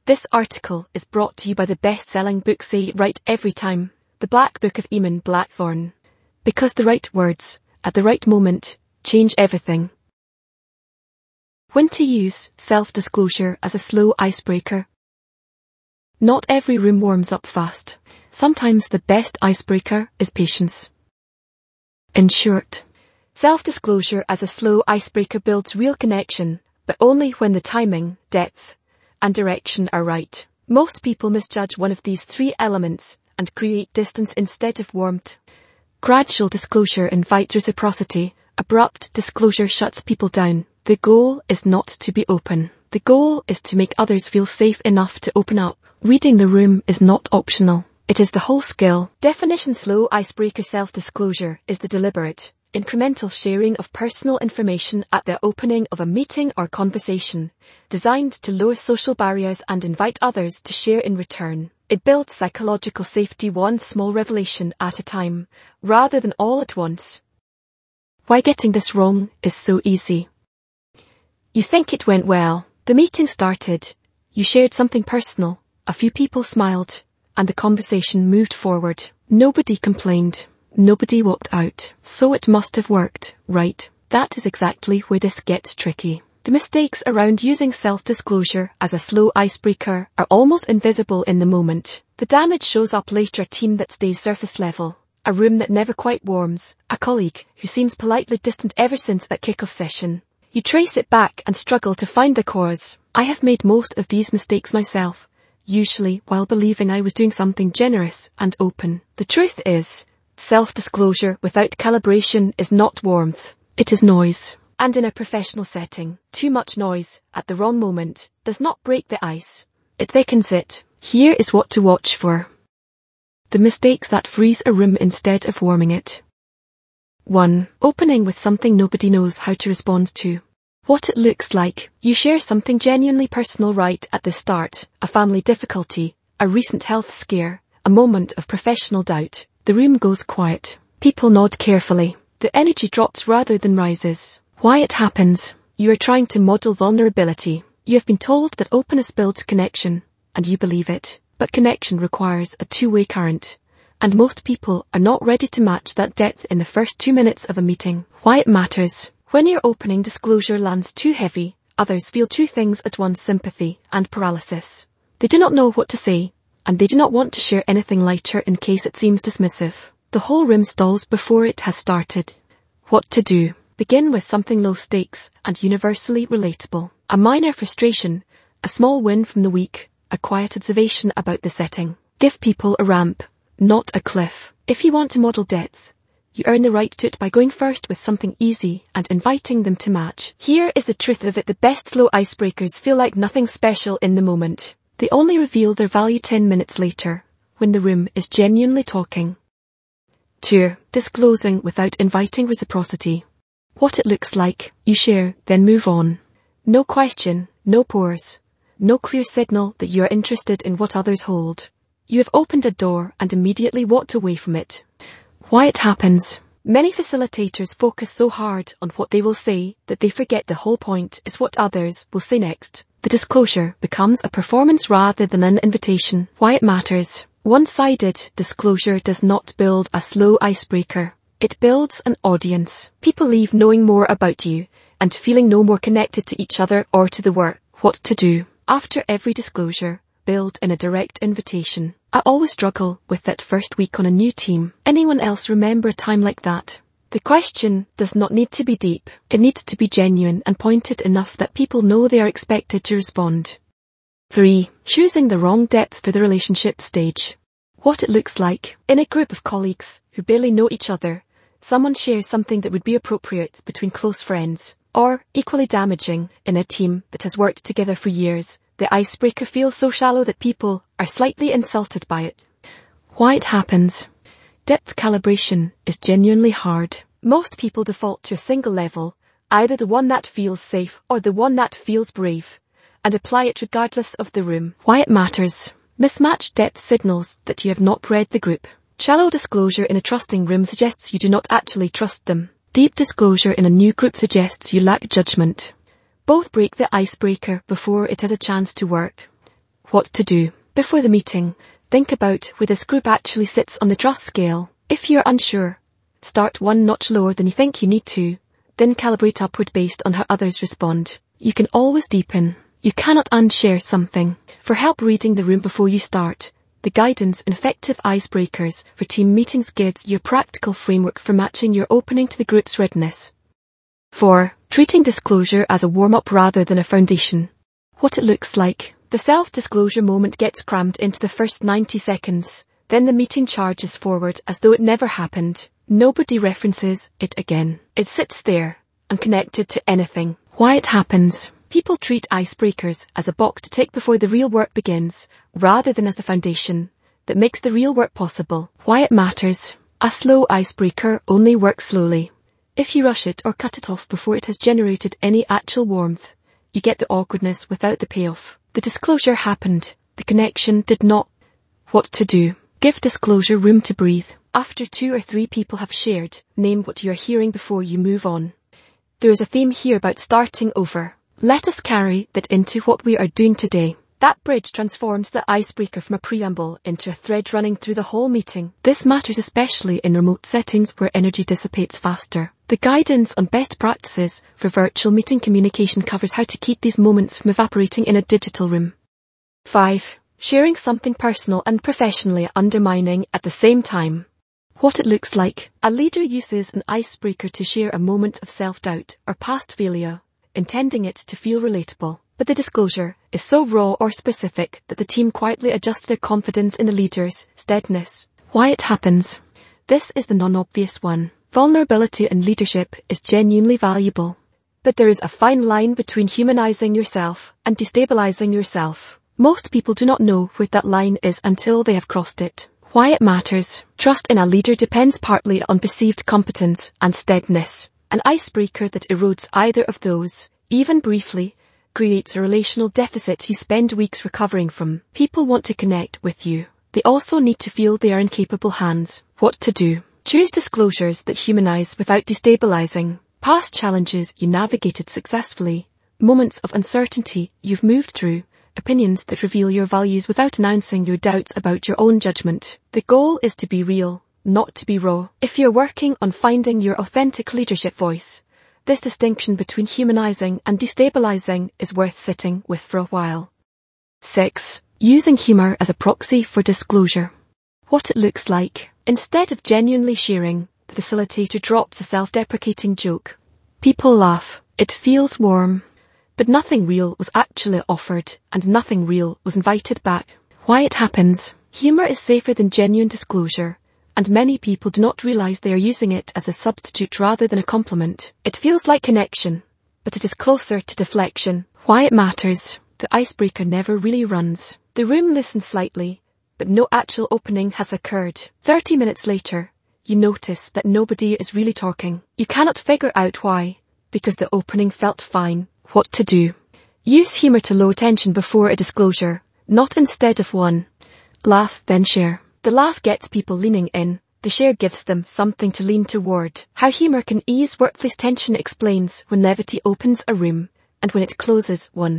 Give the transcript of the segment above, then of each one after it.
This article is brought to you by the best-selling book Say It Right Every Time, The Black Book of Eamon Blackthorne. Because the right words, at the right moment, change everything. When to use self-disclosure as a slow icebreaker. Not every room warms up fast. Sometimes the best icebreaker is patience. In short, self-disclosure as a slow icebreaker builds real connection, but only when the timing, depth, and direction are right. Most people misjudge one of these three elements and create distance instead of warmth. Gradual disclosure invites reciprocity. Abrupt disclosure shuts people down. The goal is not to be open. The goal is to make others feel safe enough to open up. Reading the room is not optional. It is the whole skill. Definition: slow icebreaker self-disclosure is the deliberate, incremental sharing of personal information at the opening of a meeting or conversation, designed to lower social barriers and invite others to share in return. It builds psychological safety one small revelation at a time, rather than all at once. Why getting this wrong is so easy. You think it went well. The meeting started. You shared something personal. A few people smiled, and the conversation moved forward. Nobody complained. Nobody walked out. So it must have worked, right? That is exactly where this gets tricky. The mistakes around using self-disclosure as a slow icebreaker are almost invisible in the moment. The damage shows up later: a team that stays surface level, a room that never quite warms, a colleague who seems politely distant ever since that kickoff session. You trace it back and struggle to find the cause. I have made most of these mistakes myself, usually while believing I was doing something generous and open. The truth is, self-disclosure without calibration is not warmth, it is noise. And in a professional setting, too much noise at the wrong moment does not break the ice, it thickens it. Here is what to watch for. The mistakes that freeze a room instead of warming it. 1. Opening with something nobody knows how to respond to. What it looks like. You share something genuinely personal right at the start: a family difficulty, a recent health scare, a moment of professional doubt. The room goes quiet. People nod carefully. The energy drops rather than rises. Why it happens? You are trying to model vulnerability. You have been told that openness builds connection, and you believe it. But connection requires a two-way current, and most people are not ready to match that depth in the first 2 minutes of a meeting. Why it matters? When your opening disclosure lands too heavy, others feel two things at once: sympathy and paralysis. They do not know what to say, and they do not want to share anything lighter in case it seems dismissive. The whole room stalls before it has started. What to do? Begin with something low stakes and universally relatable. A minor frustration, a small win from the week, a quiet observation about the setting. Give people a ramp, not a cliff. If you want to model depth, you earn the right to it by going first with something easy and inviting them to match. Here is the truth of it: the best slow icebreakers feel like nothing special in the moment. They only reveal their value 10 minutes later, when the room is genuinely talking. 2. Disclosing without inviting reciprocity. What it looks like. You share, then move on. No question, no pause, no clear signal that you are interested in what others hold. You have opened a door and immediately walked away from it. Why it happens? Many facilitators focus so hard on what they will say that they forget the whole point is what others will say next. The disclosure becomes a performance rather than an invitation. Why it matters? One-sided disclosure does not build a slow icebreaker. It builds an audience. People leave knowing more about you and feeling no more connected to each other or to the work. What to do? After every disclosure, build in a direct invitation. I always struggle with that first week on a new team. Anyone else remember a time like that? The question does not need to be deep. It needs to be genuine and pointed enough that people know they are expected to respond. 3. Choosing the wrong depth for the relationship stage. What it looks like. In a group of colleagues who barely know each other, someone shares something that would be appropriate between close friends, or equally damaging in a team that has worked together for years. The icebreaker feels so shallow that people are slightly insulted by it. Why it happens? Depth calibration is genuinely hard. Most people default to a single level, either the one that feels safe or the one that feels brave, and apply it regardless of the room. Why it matters? Mismatched depth signals that you have not read the group. Shallow disclosure in a trusting room suggests you do not actually trust them. Deep disclosure in a new group suggests you lack judgment. Both break the icebreaker before it has a chance to work. What to do. Before the meeting, think about where this group actually sits on the trust scale. If you're unsure, start one notch lower than you think you need to, then calibrate upward based on how others respond. You can always deepen. You cannot unshare something. For help reading the room before you start, the Guidance and Effective Icebreakers for Team Meetings gives you a practical framework for matching your opening to the group's readiness. 4. Treating disclosure as a warm-up rather than a foundation. What it looks like. The self-disclosure moment gets crammed into the first 90 seconds. Then the meeting charges forward as though it never happened. Nobody references it again. It sits there, unconnected to anything. Why it happens. People treat icebreakers as a box to tick before the real work begins, rather than as the foundation that makes the real work possible. Why it matters. A slow icebreaker only works slowly. If you rush it or cut it off before it has generated any actual warmth, you get the awkwardness without the payoff. The disclosure happened. The connection did not. What to do. Give disclosure room to breathe. After 2 or 3 people have shared, name what you are hearing before you move on. There is a theme here about starting over. Let us carry that into what we are doing today. That bridge transforms the icebreaker from a preamble into a thread running through the whole meeting. This matters especially in remote settings where energy dissipates faster. The Guidance on Best Practices for Virtual Meeting Communication covers how to keep these moments from evaporating in a digital room. 5. Sharing something personal and professionally undermining at the same time. What it looks like. A leader uses an icebreaker to share a moment of self-doubt or past failure, intending it to feel relatable. But the disclosure is so raw or specific that the team quietly adjusts their confidence in the leader's steadiness. Why it happens. This is the non-obvious one. Vulnerability in leadership is genuinely valuable. But there is a fine line between humanizing yourself and destabilizing yourself. Most people do not know where that line is until they have crossed it. Why it matters. Trust in a leader depends partly on perceived competence and steadiness. An icebreaker that erodes either of those, even briefly, creates a relational deficit you spend weeks recovering from. People want to connect with you. They also need to feel they are in capable hands. What to do. Choose disclosures that humanize without destabilizing. Past challenges you navigated successfully. Moments of uncertainty you've moved through. Opinions that reveal your values without announcing your doubts about your own judgment. The goal is to be real, not to be raw. If you're working on finding your authentic leadership voice, this distinction between humanizing and destabilizing is worth sitting with for a while. 6. Using humor as a proxy for disclosure. What it looks like. Instead of genuinely sharing, the facilitator drops a self-deprecating joke. People laugh. It feels warm. But nothing real was actually offered, and nothing real was invited back. Why it happens. Humor is safer than genuine disclosure, and many people do not realize they are using it as a substitute rather than a complement. It feels like connection, but it is closer to deflection. Why it matters. The icebreaker never really runs. The room listens slightly, but no actual opening has occurred. 30 minutes later, you notice that nobody is really talking. You cannot figure out why, because the opening felt fine. What to do. Use humor to lower tension before a disclosure, not instead of one. Laugh, then share. The laugh gets people leaning in. The share gives them something to lean toward. How humor can ease workplace tension explains when levity opens a room and when it closes one.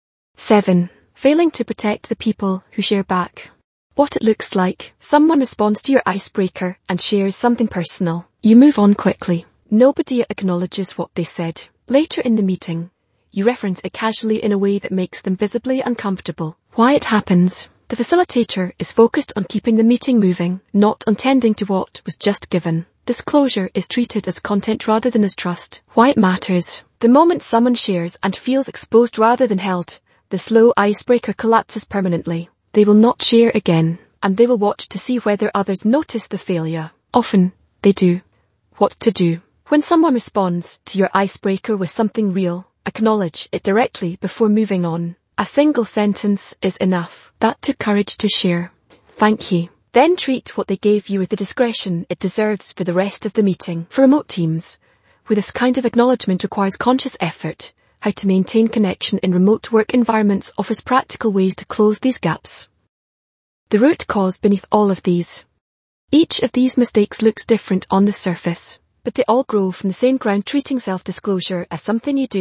7. Failing to protect the people who share back. What it looks like. Someone responds to your icebreaker and shares something personal. You move on quickly. Nobody acknowledges what they said. Later in the meeting, you reference it casually in a way that makes them visibly uncomfortable. Why it happens. The facilitator is focused on keeping the meeting moving, not on tending to what was just given. Disclosure is treated as content rather than as trust. Why it matters. The moment someone shares and feels exposed rather than held, the slow icebreaker collapses permanently. They will not share again, and they will watch to see whether others notice the failure. Often, they do. What to do. When someone responds to your icebreaker with something real, acknowledge it directly before moving on. A single sentence is enough. That took courage to share. Thank you. Then treat what they gave you with the discretion it deserves for the rest of the meeting. For remote teams, where this kind of acknowledgement requires conscious effort, how to maintain connection in remote work environments offers practical ways to close these gaps. The root cause beneath all of these. Each of these mistakes looks different on the surface, but they all grow from the same ground. Treating self-disclosure as something you do,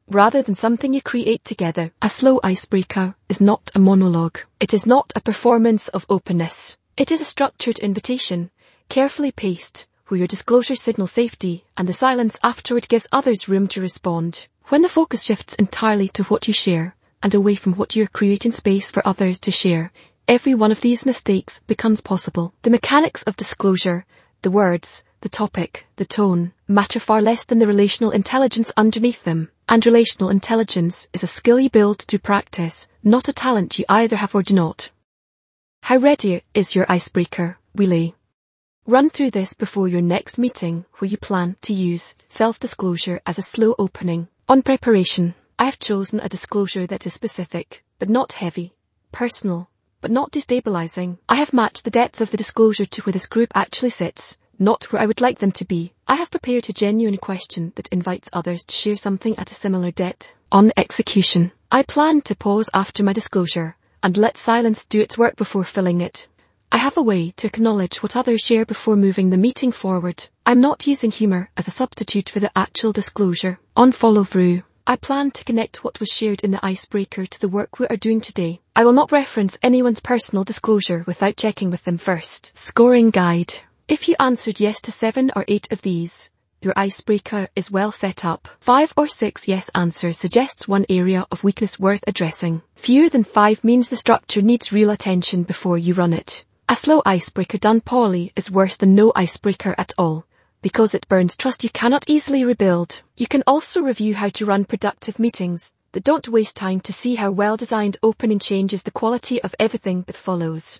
rather than something you create together. A slow icebreaker is not a monologue. It is not a performance of openness. It is a structured invitation, carefully paced, where your disclosure signals safety and the silence afterward gives others room to respond. When the focus shifts entirely to what you share and away from what you're creating space for others to share, every one of these mistakes becomes possible. The mechanics of disclosure, the words, the topic, the tone, matter far less than the relational intelligence underneath them. And relational intelligence is a skill you build through practice, not a talent you either have or do not. How ready is your icebreaker relay? Run through this before your next meeting where you plan to use self-disclosure as a slow opening. On preparation, I have chosen a disclosure that is specific, but not heavy, personal, but not destabilizing. I have matched the depth of the disclosure to where this group actually sits, not where I would like them to be. I have prepared a genuine question that invites others to share something at a similar depth. On execution, I plan to pause after my disclosure and let silence do its work before filling it. I have a way to acknowledge what others share before moving the meeting forward. I'm not using humor as a substitute for the actual disclosure. On follow-through, I plan to connect what was shared in the icebreaker to the work we are doing today. I will not reference anyone's personal disclosure without checking with them first. Scoring guide. If you answered yes to 7 or 8 of these, your icebreaker is well set up. 5 or 6 yes answers suggests one area of weakness worth addressing. Fewer than 5 means the structure needs real attention before you run it. A slow icebreaker done poorly is worse than no icebreaker at all, because it burns trust you cannot easily rebuild. You can also review how to run productive meetings that don't waste time to see how well-designed opening changes the quality of everything that follows.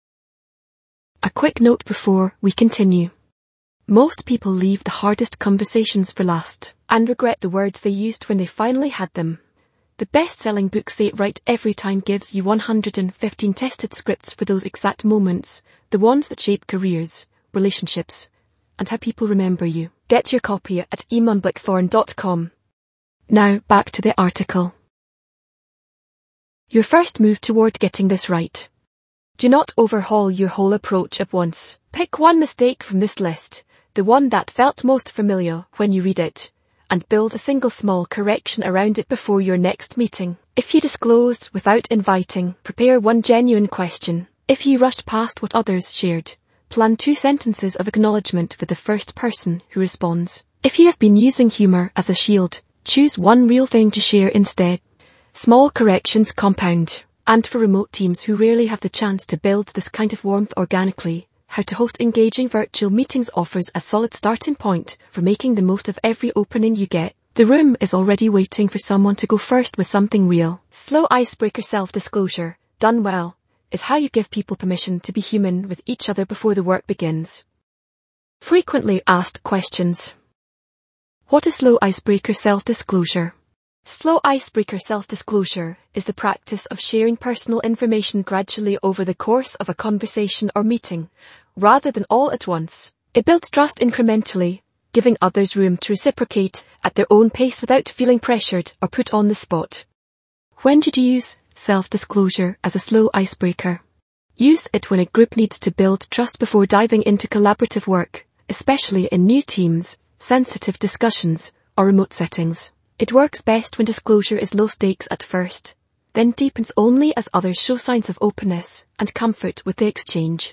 A quick note before we continue. Most people leave the hardest conversations for last and regret the words they used when they finally had them. The best-selling book Say It Right Every Time gives you 115 tested scripts for those exact moments, the ones that shape careers, relationships, and how people remember you. Get your copy at eamonblackthorn.com. Now back to the article. Your first move toward getting this right. Do not overhaul your whole approach at once. Pick one mistake from this list, the one that felt most familiar when you read it, and build a single small correction around it before your next meeting. If you disclosed without inviting, prepare one genuine question. If you rushed past what others shared, plan 2 sentences of acknowledgement for the first person who responds. If you have been using humor as a shield, choose one real thing to share instead. Small corrections compound. And for remote teams who rarely have the chance to build this kind of warmth organically, how to host engaging virtual meetings offers a solid starting point for making the most of every opening you get. The room is already waiting for someone to go first with something real. Slow icebreaker self-disclosure, done well, is how you give people permission to be human with each other before the work begins. Frequently asked questions. What is slow icebreaker self-disclosure? Slow icebreaker self-disclosure is the practice of sharing personal information gradually over the course of a conversation or meeting, rather than all at once. It builds trust incrementally, giving others room to reciprocate at their own pace without feeling pressured or put on the spot. When did you use self-disclosure as a slow icebreaker? Use it when a group needs to build trust before diving into collaborative work, especially in new teams, sensitive discussions, or remote settings. It works best when disclosure is low stakes at first, then deepens only as others show signs of openness and comfort with the exchange.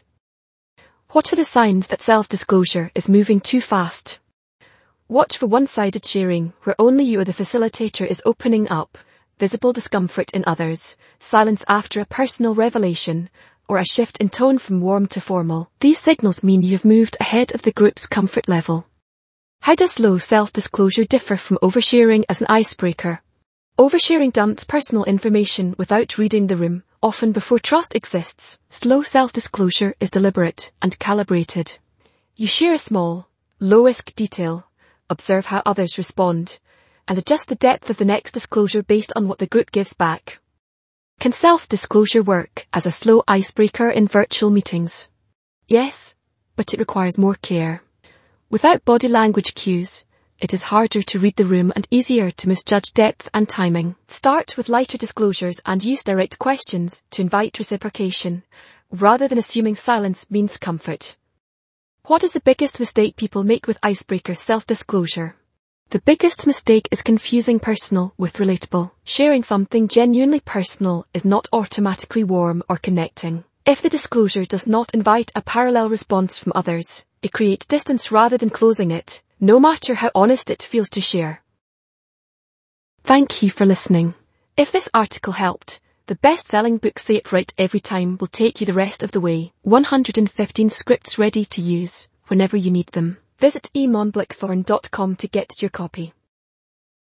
What are the signs that self-disclosure is moving too fast? Watch for one-sided sharing, where only you or the facilitator is opening up, visible discomfort in others, silence after a personal revelation, or a shift in tone from warm to formal. These signals mean you've moved ahead of the group's comfort level. How does slow self-disclosure differ from oversharing as an icebreaker? Oversharing dumps personal information without reading the room, often before trust exists. Slow self-disclosure is deliberate and calibrated. You share a small, low-risk detail, observe how others respond, and adjust the depth of the next disclosure based on what the group gives back. Can self-disclosure work as a slow icebreaker in virtual meetings? Yes, but it requires more care. Without body language cues, it is harder to read the room and easier to misjudge depth and timing. Start with lighter disclosures and use direct questions to invite reciprocation, rather than assuming silence means comfort. What is the biggest mistake people make with icebreaker self-disclosure? The biggest mistake is confusing personal with relatable. Sharing something genuinely personal is not automatically warm or connecting. If the disclosure does not invite a parallel response from others, it creates distance rather than closing it, no matter how honest it feels to share. Thank you for listening. If this article helped, the best-selling book Say It Right Every Time will take you the rest of the way. 115 scripts ready to use whenever you need them. Visit eamonblackthorn.com to get your copy.